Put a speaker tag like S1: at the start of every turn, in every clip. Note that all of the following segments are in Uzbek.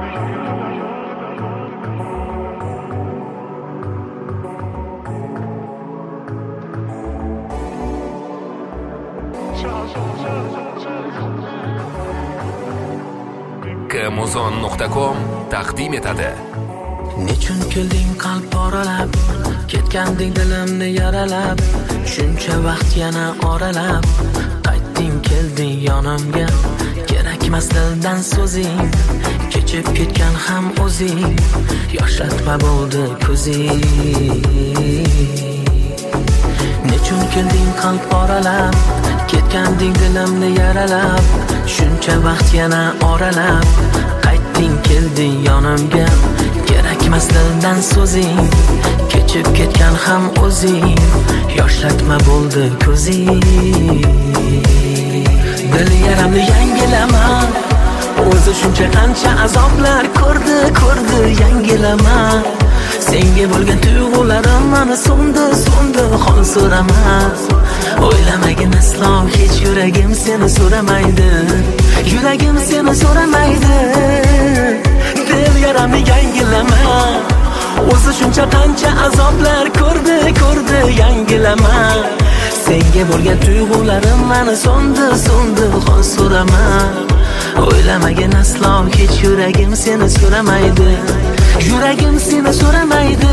S1: Kmuzon.com taqdim etadi.
S2: Nechun kelding qalb poralab, ketganding dilimni yaralab, shuncha vaqt yana oralab, qaytding kelding yonimga, kerakmas dildan so'zing, kechib ketgan ham o'zing, yoshlatma bo'ldi ko'zing. Nechun kelding qalb poralab, ketganding dilimni yaralab, shuncha vaqt yana oralab, qaytding kelding yonimga, kerakmas dildan so'zing, kechib ketgan ham o'zing, yoshlatma bo'ldi ko'zing. Dil yaramni yangilama, o'zi shuncha qancha azoblar ko'rdi yangilama. Senga bo'lgan tuyg'ularim mana so'ndi hol so'rama. O'ylamagin aslo hech yuragim seni so'ramaydi, yuragim seni so'ramaydi. Dil yaramni yangilama, o'zi shuncha qancha azoblar ko'rdi yangilama. Senga bo'lgan tuyg'ularim mana so'ndi hol so'rama. O'ylamagin aslo hech yuragim seni so'ramaydi, yuragim seni so'ramaydi.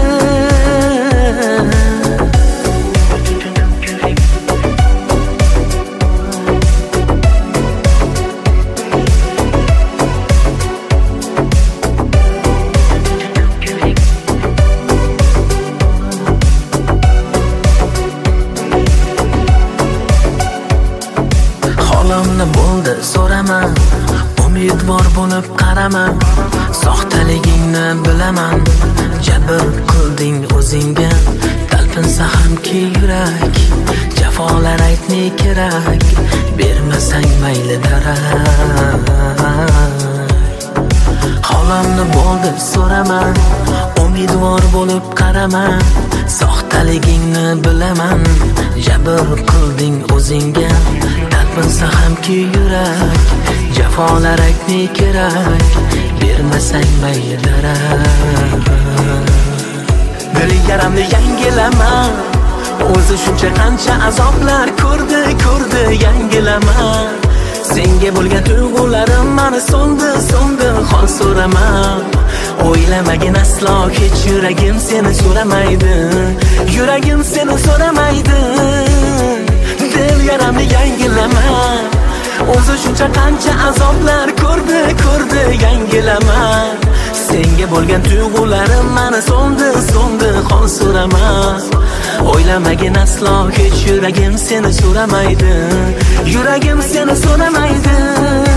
S2: Holimni bo'ldi so'raman, umidvor bo'lib qaraman, soxtaligingni bilaman, jabr qilding o'zingga, talpinsa hamki yurak, jafolar aytni kerak, bermasang mayli darak. Holimni bo'ldi so'raman, umidvor bo'lib qaraman, soxtaligingni bilaman, jabr qilding o'zingga, talpinsa hamki yurak, jafolar aytni kerak, bermasang mayli darak. Dil yaramni yangilama, o'zi shuncha qancha azoblar ko'rdi yangilama. Senga bo'lgan tuyg'ularim mana so'ndi hol so'rama. O'ylamagin aslo hech yuragim seni so'ramaydi, yuragim seni so'ramaydi. Dil yaramni yangilama, o'zi shuncha qancha azoblar ko'rdi yangilama. Senga bo'lgan tuyg'ularim mana so'ndi hol so'rama. O'ylamagin aslo hech yuragim seni so'ramaydi, yuragim seni so'ramaydi.